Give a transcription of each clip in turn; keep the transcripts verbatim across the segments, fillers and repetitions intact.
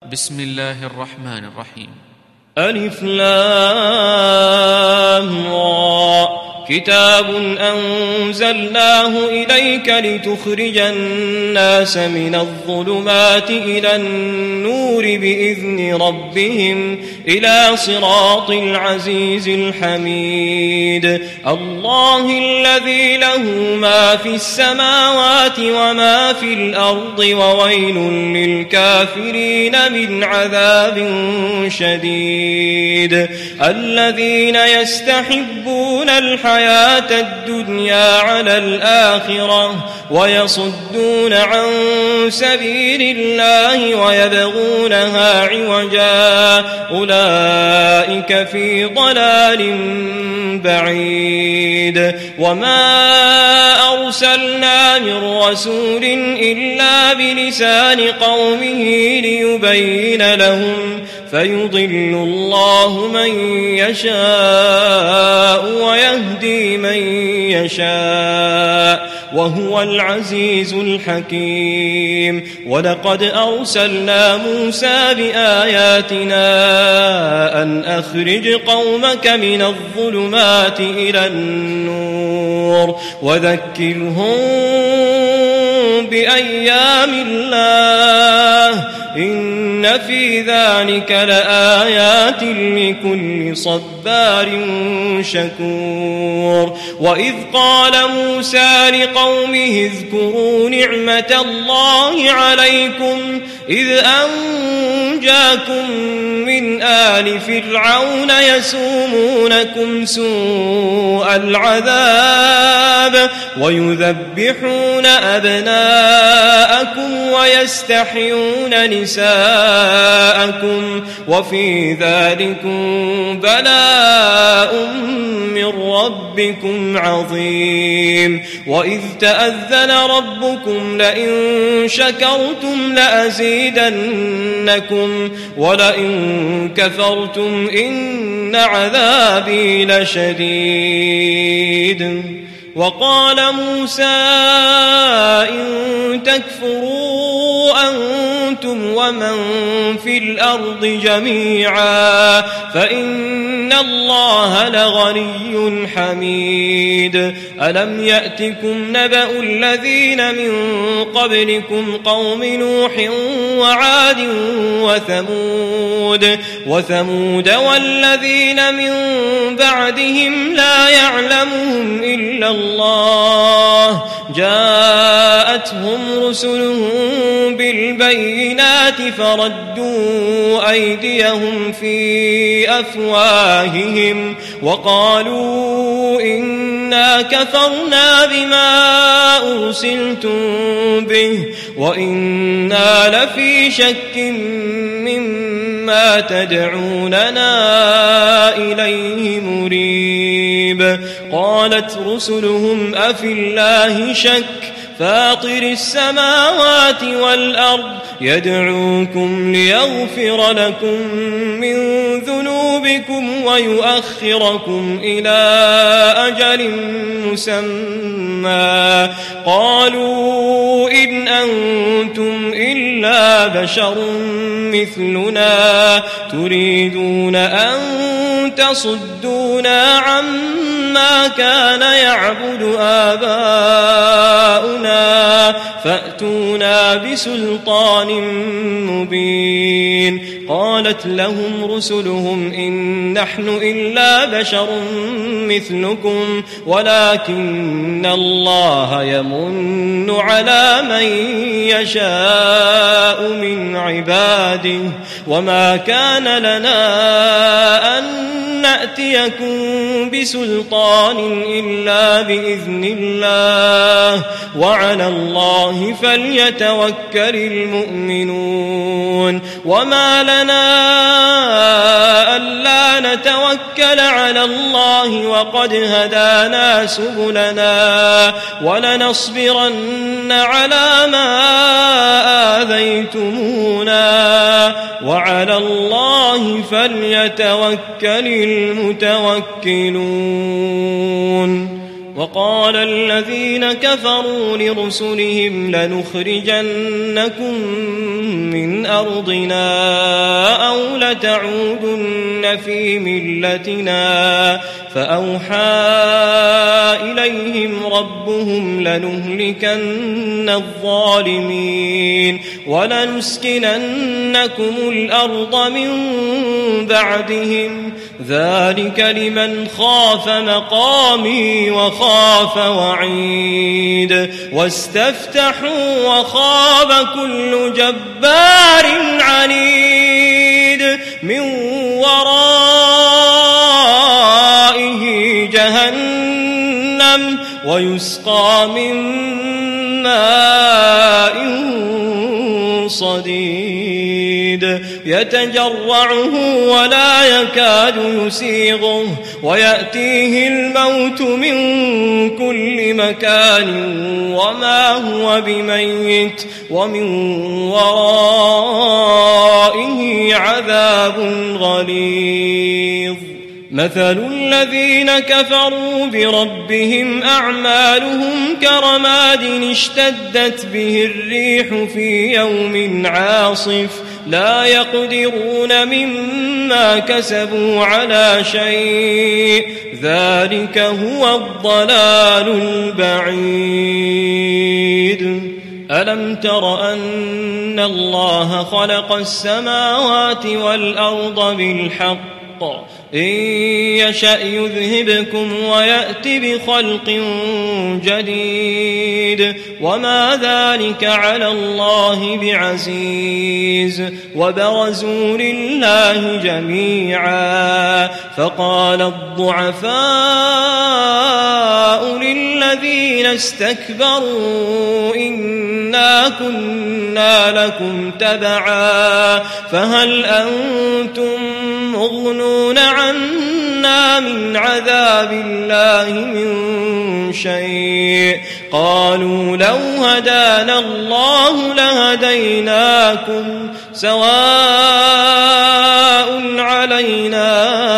بسم الله الرحمن الرحيم. ألف لام را كتاب أنزلناه إليك لتخرج الناس من الظلمات إلى النور بإذن ربهم إلى صراط العزيز الحميد. الله الذي له ما في السماوات وما في الأرض وويل للكافرين من عذاب شديد. الذين يستحبون الحياة الحياة الدنيا على الآخرة ويصدون عن سبيل الله ويبغونها عوجا أولئك في ضلال بعيد. وما أرسلنا من رسول إلا بلسان قومه ليبين لهم فيضل الله من يشاء ويهدي من يشاء وهو العزيز الحكيم. ولقد أرسلنا موسى بآياتنا أن أخرج قومك من الظلمات إلى النور وذكرهم بأيام الله إن في ذلك لآيات لكل صبار شكور. وإذ قال موسى لقومه اذكروا نعمة الله عليكم إذ أنجاكم من آل فرعون يسومونكم سوء العذاب ويذبحون أبناءكم ويستحيون نساءكم وفي ذلكم بلاء من ربكم عظيم. وإذ تأذن ربكم لئن شكرتم لأزيدنكم ولئن كفرتم إن عذابي لشديد. وقال موسى إن تكفروا أنتم ومن في الأرض جميعا فإن الله لغني حميد. ألم يأتكم نبأ الذين من قبلكم قوم نوح وعاد وثمود وثمود والذين من بعدهم لا يعلمهم إلا الله جاءتهم رسلهم بالبينات فردوا أيديهم في أفواههم وقالوا إنا كفرنا بما أرسلتم به وإنا لفي شك مما تدعوننا إليه مريب. قالت رسلهم أفي الله شك فاطر السماوات والأرض يدعوكم ليغفر لكم من ذنوبكم ويؤخركم إلى أجل مسمى قالوا إن أنتم إلا بشر مثلنا تريدون أن تصدونا عما كان يعبد آباؤنا فأتونا بسلطان مبين. قالت لهم رسلهم إن نحن إلا بشر مثلكم ولكن الله يمن على من يشاء من عباده وما كان لنا أن نأتيكم بسلطان إلا بإذن الله وعلى الله فليتوكل المؤمنون. وما لنا ألا نتوكل على الله وقد هدانا سبلنا ولنصبرن على ما آذيتمونا وعلى الله فليتوكل المتوكلون. وقال الذين كفروا لرسلهم لنخرجنكم من أرضنا أو لتعودن في ملتنا فأوحى إليهم ربهم لنهلكن الظالمين ولنسكننكم الأرض من بعدهم ذلك لمن خاف مقامي وخاف وعيد واستفتحوا وخاب كل جبار عنيد من ورائه جهنم ويسقى من ماء صديد يتجرعه ولا يكاد يسيغه ويأتيه الموت من كل مكان وما هو بميت ومن ورائه عذاب غليظ مثل الذين كفروا بربهم أعمالهم كرماد اشتدت به الريح في يوم عاصف لا يقدرون مما كسبوا على شيء ذلك هو الضلال البعيد ألم تر أن الله خلق السماوات والأرض بالحق إن يشأ يذهبكم ويأت بخلق جديد وما ذلك على الله بعزيز وبرزوا لله جميعا فقال الضعفاء للذين استكبروا إنا كنا لكم تبعا فهل أنتم مغنون عنا من عذاب الله من شيء قالوا لو هدانا الله لهديناكم سواء علينا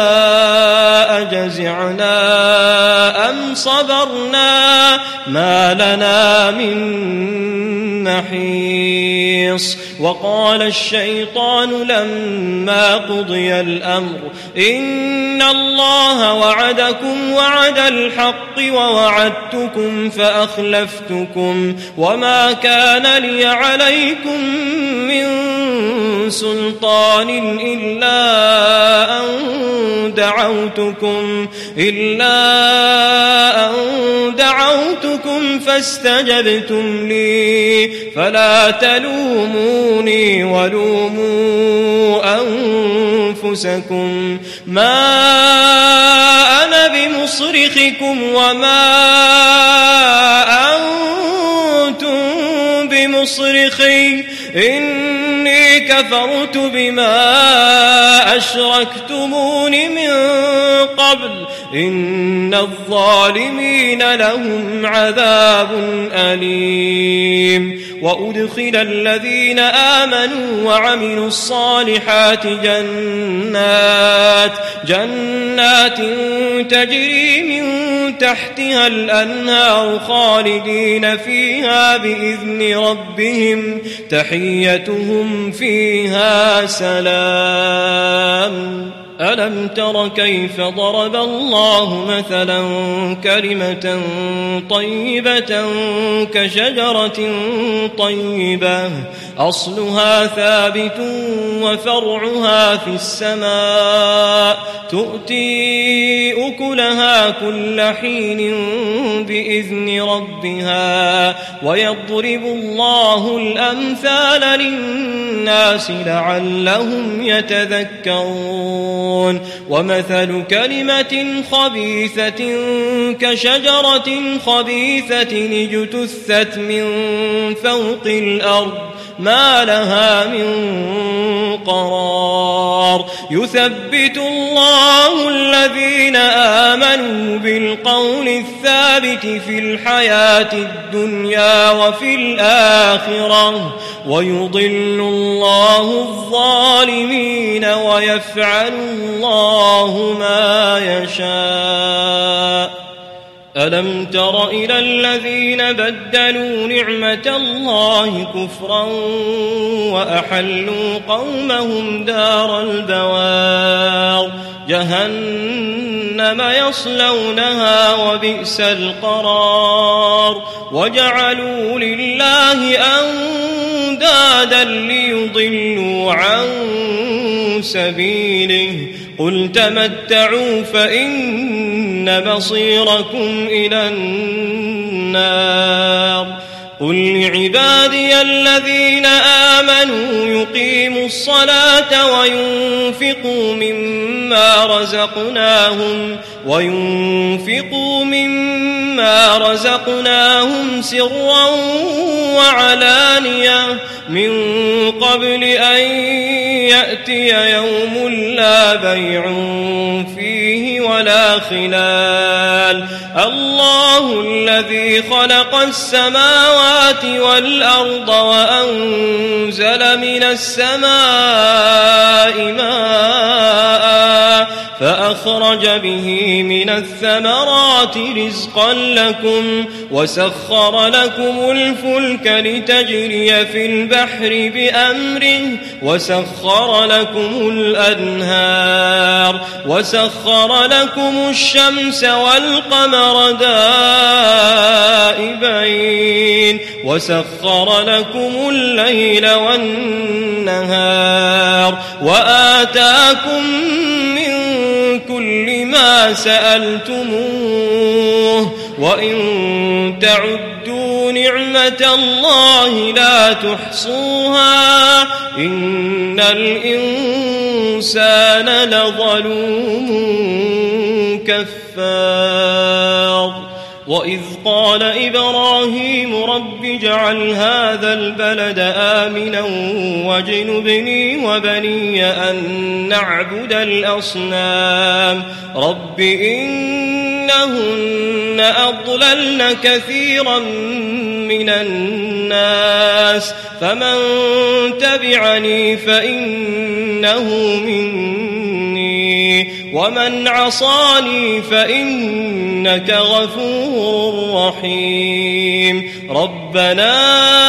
أجزعنا أم صبرنا ما لنا من محيص وقال الشيطان لما قضي الأمر إن الله وعدكم وعد الحق ووعدتكم فأخلفتكم وما كان لي عليكم من سلطان إلا أن دعوتكم إلا أن دعوتكم فاستجبتم لي فلا تلوموني ولوموا أنفسكم ما أنا بمصرخكم وما أنتم بمصرخي إني كفرت بما أشركتمون من قبل إن الظالمين لهم عذاب أليم وأدخل الذين آمنوا وعملوا الصالحات جنات جنات تجري من تحتها الأنهار خالدين فيها بإذن ربهم تحيتهم فيها سلام ألم تر كيف ضرب الله مثلا كلمة طيبة كشجرة طيبة أصلها ثابت وفرعها في السماء تؤتي أكلها كل حين بإذن ربها ويضرب الله الأمثال للناس لعلهم يتذكرون ومثل كلمة خبيثة كشجرة خبيثة اجتثت من فوق الأرض ما لها من قرار يثبت الله الذين آمنوا بالقول الثابت في الحياة الدنيا وفي الآخرة ويضل الله الظالمين ويفعل الله ما يشاء ألم تر إلى الذين بدلوا نعمة الله كفرا وأحلوا قومهم دار البوار جهنم يصلونها وبئس القرار وجعلوا لله أندادا ليضلوا عن سبيله قل تمتعوا فإن مصيركم إلى النار قل لعبادي الذين آمنوا يقيموا الصلاة وينفقوا مما رزقناهم وينفقوا مما رزقناهم سرا وعلانية من قبل أن يأتي يوم لا بيع فيه ولا خلال الله الذي خلق السماوات والأرض وأنزل من السماء ماء فأخرج به من الثمرات رزقا لكم وسخر لكم الفلك لتجري في البحر بأمره وسخر لكم الأنهار وسخر لكم الشمس والقمر دائبين وسخر لكم الليل والنهار وآتاكم من كل ما سألتموه وإن تعدوا نعمة الله لا تحصوها إن الإنسان لظلوم كفار وإذ قال إبراهيم رب اجعل هذا البلد آمنا واجنبني وبني أن نعبد الأصنام رب إنهن أضللن كثيرا من الناس فمن تبعني فإنه مني ومن عصاني فإنك غفور رحيم ربنا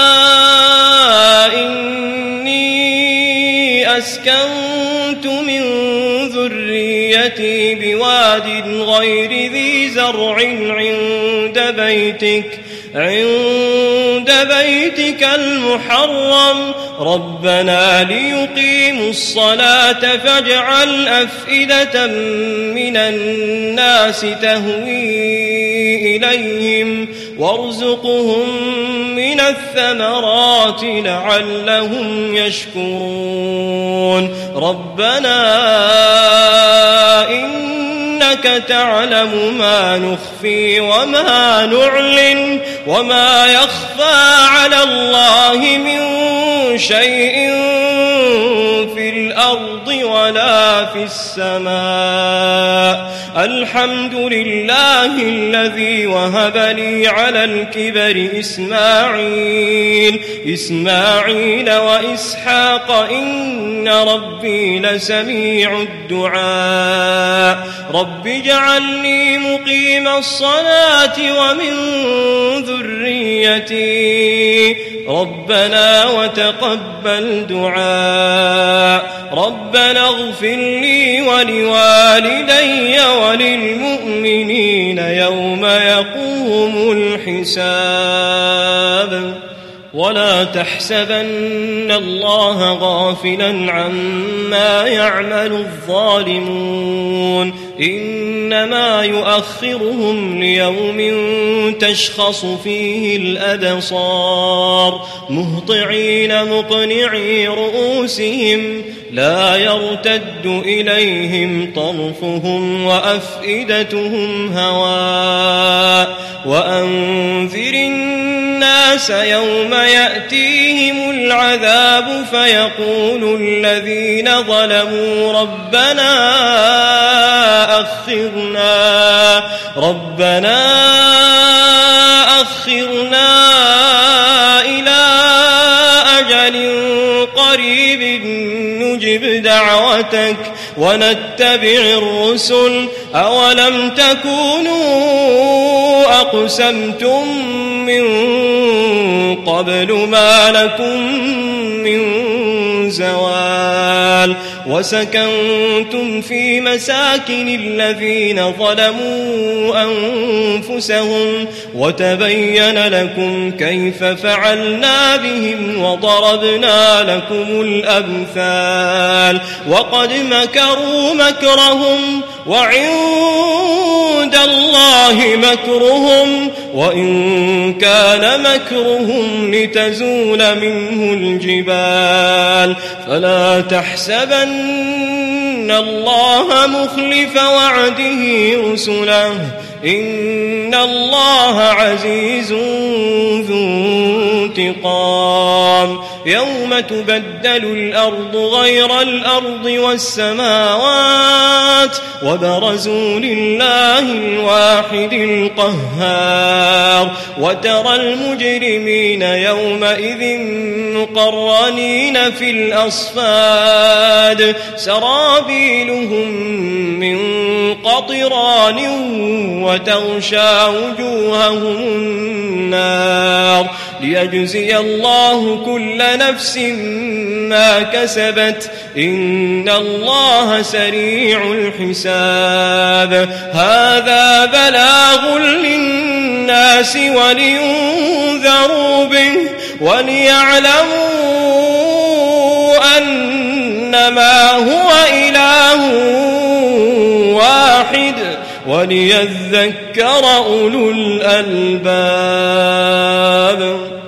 إني أسكنت من ذريتي بواد غير ذي زرع عند بيتك عند بيتك المحرم ربنا ليقيموا الصلاة فاجعل أفئدة من الناس تهوي إليهم وارزقهم من الثمرات لعلهم يشكرون ربنا إنك تعلم ما نخفي وما نعلن وما يخفى على الله من شيء في الأرض ولا في السماء الحمد لله الذي وهب لي على الكبر إسماعيل إسماعيل وإسحاق إن ربي لسميع الدعاء رب اجعلني مقيم الصلاة ومن ذريتي ربنا وتقبل دعاء ربنا اغفر لي ولوالدي وللمؤمنين يوم يقوم الحساب ولا تحسبن الله غافلا عما يعمل الظالمون إنما يؤخرهم ليوم تشخص فيه الأبصار مهطعين مقنعي رؤوسهم لا يرتد إليهم طرفهم وأفئدتهم هواء وأنذر الناس يوم يأتيهم العذاب فيقول الذين ظلموا ربنا أخرنا ربنا أخرنا إلى أجل قريب نجب دعوتك ونتبع الرسل أولم تكونوا أقسمتم من قبل ما لكم من زوال وسكنتم في مساكن الذين ظلموا أنفسهم وتبين لكم كيف فعلنا بهم وضربنا لكم الأمثال وقد مكروا مكرهم وعند الله مكرهم وإن كان مكرهم لتزول منه الجبال فلا تحسبن الله مخلف وعده رسله إن الله عزيز ذو انتقام يوم تبدل الأرض غير الأرض والسماوات وبرزوا لله الواحد القهار وترى المجرمين يومئذ مقرنين في الأصفاد سرابيلهم من قطران وتغشى وجوههم النار ليجزي الله كل نفس ما كسبت إن الله سريع الحساب هذا بلاغ للناس ولينذروا به وليعلموا أنما هو إله واحد وليذكر أولو الألباب.